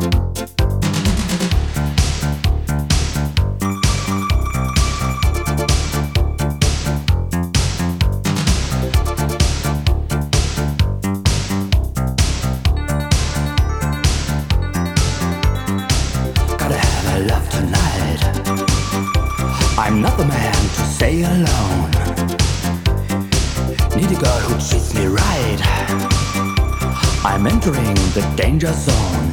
Gotta have a love tonight. I'm not the man to stay alone. Need a girl who treats me right. I'm entering the danger zone.